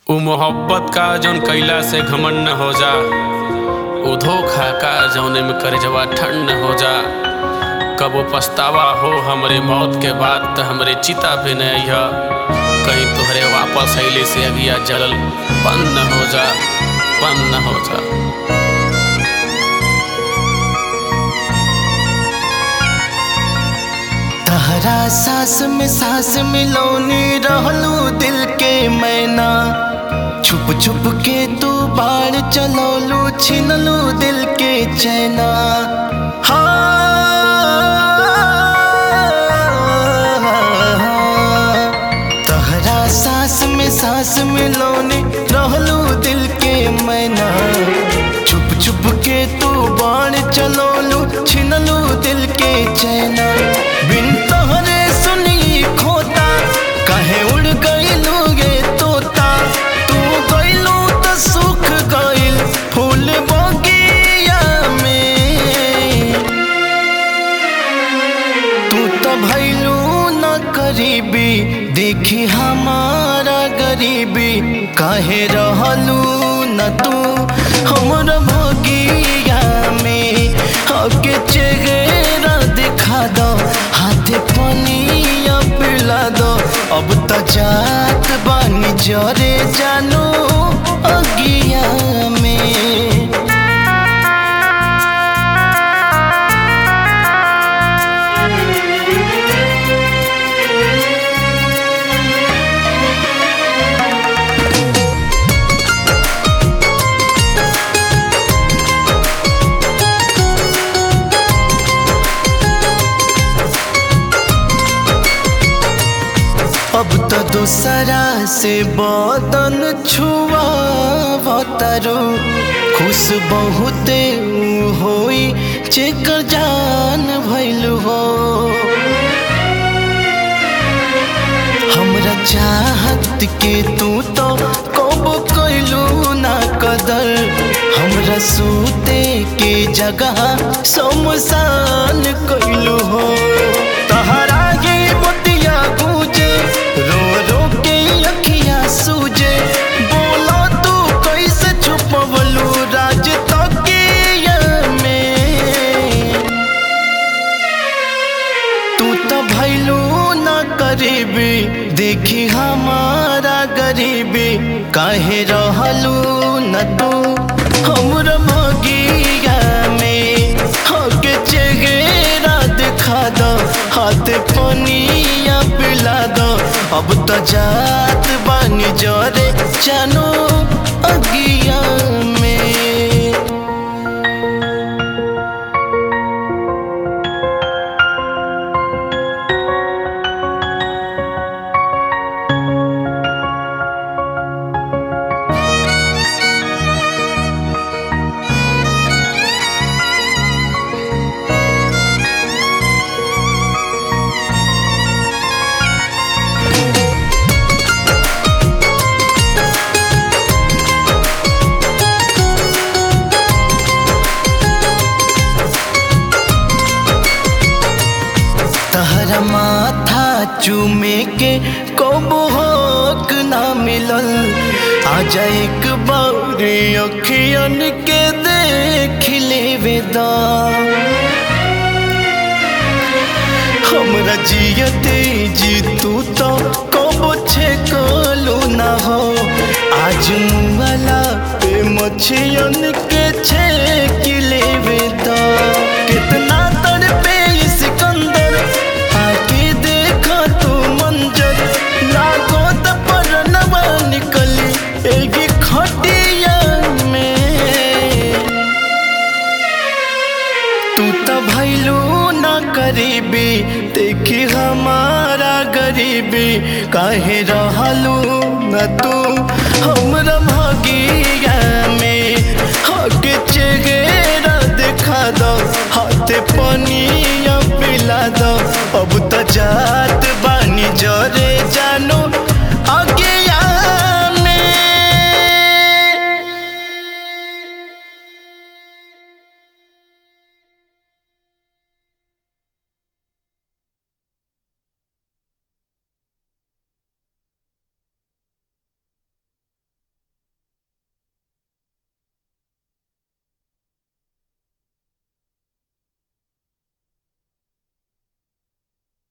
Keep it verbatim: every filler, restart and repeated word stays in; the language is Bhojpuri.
उ मोहब्बत का जौन कैला से घमंड न हो जा, उ धोखा का जौने में करजवा ठंड न हो जा। कबो पछतावा हो हमरे मौत के बाद त हमरे चिता पे न अइहा, कहीं तोहरे वापस अइले से अगिया जलल बंद न हो जा, बंद न हो जा। तहरा सांस में सांस मिलौनी रहलू दिल के मैना, छुप छुप के तू बाढ़ चलौलू छिनलू दिल के चैना। तहरा सांस में सांस मिलौनी रहलू दिल के मैना, छुप छुप के तू बाढ़ चलौलू छिनलू दिल के चैना। बिन तोहरे सुनी खोता कहे उड़ गइलू गे तोता, तू गइलू त सुख गइल फूल बगिया में। तू तो भइलू न करीबी देखी हमारा गरीबी, काहे रहलू न तू हमर बगिया में। हके चेहरा दिखा दो, हाथे पनिया पिला दो, अब त जात बानी जरे जानो अगिया में। अब तो दूसरा से बदन छुआवतारू, खुश बहुते होई जेकर जान भइलू हो। हमरा चाहत के तू तो कब कइलू ना कदर, हमरा सूते के जगह शमशान कइलू हो। तहरा गे मोतिया गूंजे रो रो के अखियां सूजे, बोलो तू कैसे छुपवलू राज तकिया में। तू तो भइलू न करीबी देखी हमारा गरीबी, काहे रहलू न तू हमरा बगिया में। हके चेहरा दिखा दो, हाथ पनिया पिला दो, अब तो जात बानी जरे जानो अगिया में। तहरा माथा चूमे के कबो होक ना मिलल, आजा एक बार अखियन के देख लेवे दा। हमरा जियते जी तू तो कबो छेकलू ना हो, आज मुआला पे मछियन के छेक लेवे दा। कितना तड़पे सिकंदर आके देखा तू मंजर, लागो त परनवा निकली एगी खटिया में। तू तो भइलू न करीबी देखी हमारा गरीबी, काहे रहलू न तू हमरा बगिया में। हके चेहरा दिखा दो, हाथे पनिया पिला दो, अब तो जात बानी जरे जानो